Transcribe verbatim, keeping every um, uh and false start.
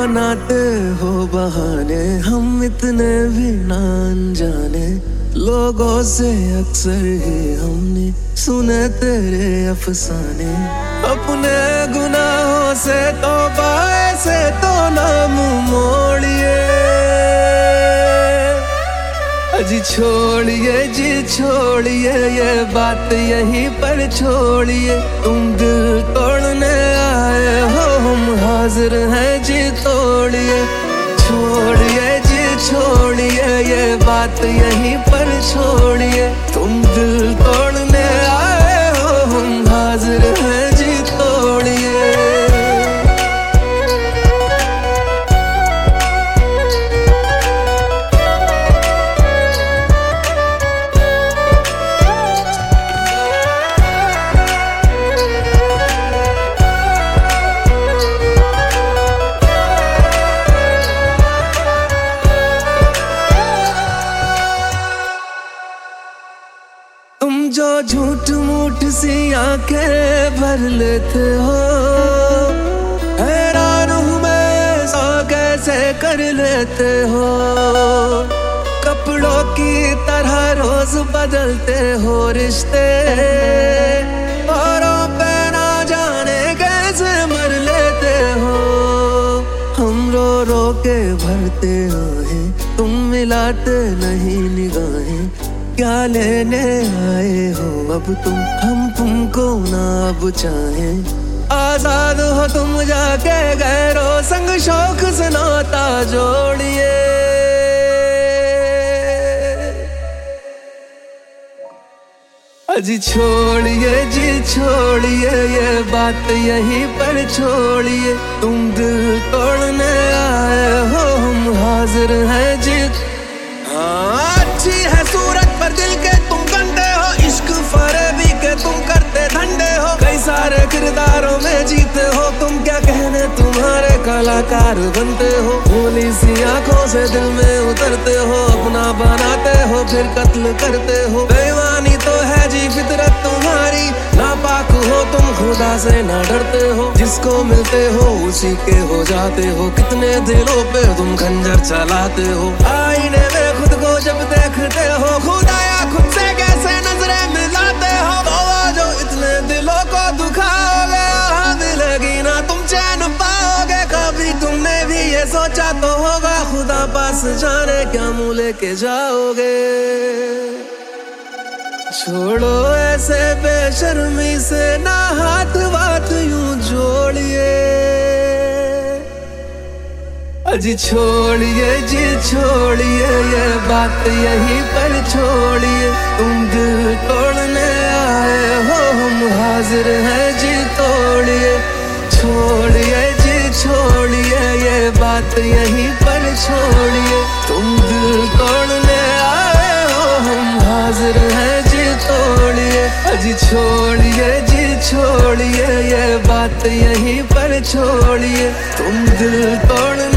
बनाते हो बहाने, हम इतने भी ना अनजाने। लोगों से अक्सर ही हमने सुने तेरे अफसाने। अपने गुनाहों से तौबा से तो ना मुंह मोड़िए। जी छोड़िए जी छोड़िए ये बात यहीं पर छोड़िए। तुम दिल तोड़ने आए हो, हम हाजिर हैं जी तोड़िए। छोड़िए जी छोड़िए ये बात यहीं पर छोड़िए। तुम दिल तोड़ने आए हो, हम हाजिर हैं जी तोड़िए। तुम जो झूठ मूठ सी आंखें भर लेते हो, हैरान हूँ मैं ऐसा कैसे कर लेते हो। कपड़ों की तरह रोज बदलते हो रिश्ते, औरों पे ना जाने कैसे मर लेते हो। हम रो रो के भरते हैं, तुम मिलाते नहीं निगाहें। क्या लेने आए हो अब तुम, हम तुमको ना अब चाहें। आजाद हो तुम जाके गैरों संग शौक से नाता जोड़िए। अजी छोड़िए जी छोड़िए ये बात यहीं पर छोड़िए। तुम दिल तोड़ने आए हो, हम हाजिर हैं जी। हाँ अच्छी है सूरत पर दिल के तुम गंदे हो, इश्क फरेबी के तुम करते धंधे हो। कई सारे किरदारों में जीते हो तुम, क्या कहने तुम्हारे कलाकार बनते हो। भोली सी आंखों से दिल में उतरते हो, अपना बनाते हो फिर कत्ल करते हो। बेईमानी तो है जी फितरत तुम्हारी, नापाक हो तुम खुदा से ना डरते हो। जिसको मिलते हो उसी के हो जाते हो, कितने दिलों पे तुम खंजर चलाते हो। आईने में खुद को जब देखते हो, खुदाया खुद से कैसे नजरें मिलाते हो। तो जो इतने दिलों को दुखाओगे, मिलेगी ना तुम चैन पाओगे। कभी तुमने भी ये सोचा तो होगा, खुदा पास जाने क्या मुँह लेके जाओगे। छोड़ो ऐसे बेशर्मी से ना हाथ बात यूं जोड़िए। अजी छोड़िए जी छोड़िए ये बात यहीं पर छोड़िए। तुम दिल तोड़ने आए हो, हम हाजिर हैं जी तोड़िए। छोड़िए जी छोड़िए ये बात यहीं पर छोड़िए। तुम दिल तोड़ने आए हो, हम हाजिर हैं जी तोड़िए। अजी छोड़िए जी छोड़िए ये बात यहीं पर छोड़िए। तुम दिल तोड़ने